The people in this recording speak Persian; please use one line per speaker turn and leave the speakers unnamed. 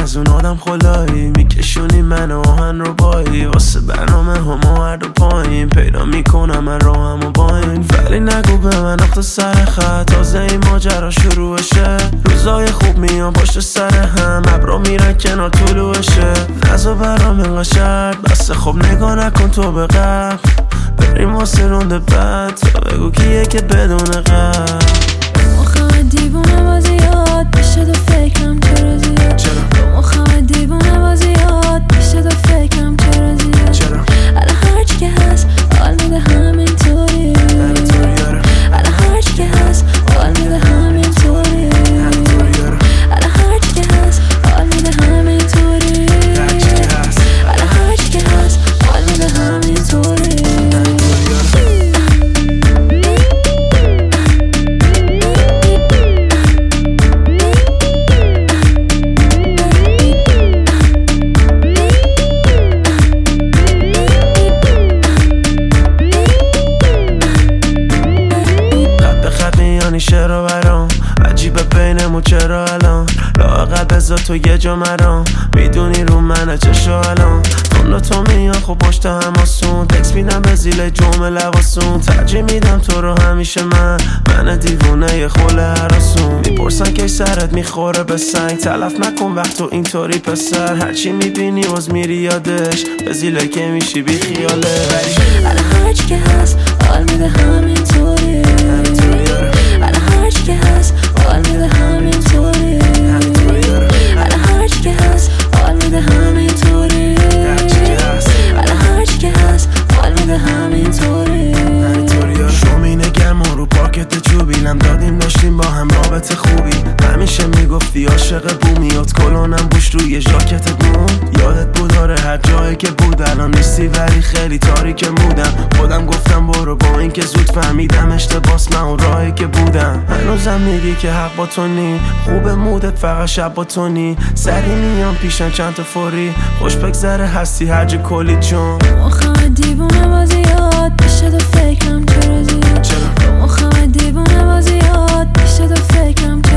از اون آدم خلایی میکشونی من آهن رو بایی واسه برنامه همه هر دو پایین پیدا میکنم من راهمو با این ولی نگو به من اخت سر خط تازه این ماجرا شروعشه روزای خوب میان پشت سر هم ابرا میرن کنار طلوعشه نزا برام انقدر شرط بسه خب نگاه نکن تو به قبل بریم واسه رونده بعد تو بگو کیه که بدون قبل
مخم دیوونه بازیات میشه تو فکرم چرا زیاد مخم دیوونه بازیات میشه تو فکرم چرا زیاد الان هرچی که هست حال میده همینطوری الان هرچی که هست حال میده همینطوری الان هرچی که هست حال میده همینطوری الان هرچی که هست حال میده همینطوری
چرا برام عجیبه بینمون چرا الان لااقل بذار تو یه جا مرام میدونی رو منه چشا الان تو میان خب پشت هم آسون تکس میدم به زیل جمعه لباسون ترجیح میدم تو رو همیشه من دیوونه یه خوله هراسون میپرسن که سرت میخوره به سنگ تلف نکن وقت تو اینطوری پسر هرچی میبینی باز میری یادش به زیله که میشی بی خیاله
الان هرچی که هست حال میده همینطوری الان هرچی که هست حال میده همینطوری الان هرچی که هست حال میده همینطوری الان هرچی که هست حال میده همینطوری
شومینه گرم رو پاکت چوبیلم دادیم داشتیم با هم رابطه خوبی همیشه میگفتی عاشق بومیات کلونم بوش روی ژاکتت مون یادت بود آره هر جایی که بود الان نیستی ولی خیلی تاریک مودم خودم گفتم برو با این که زود فهمیدم اشتباس من اون راهی که بودم هنوزم میگی که حق با تو نی خوب مودت فقط شب با تو نی سری میام پیشن چند تا فوری خوش بگذره هستی هرج کلی چون
مخم دیوونه بازیات میشه تو فکرم چرا زیاد مخم دیوونه بازیات میشه تو فکرم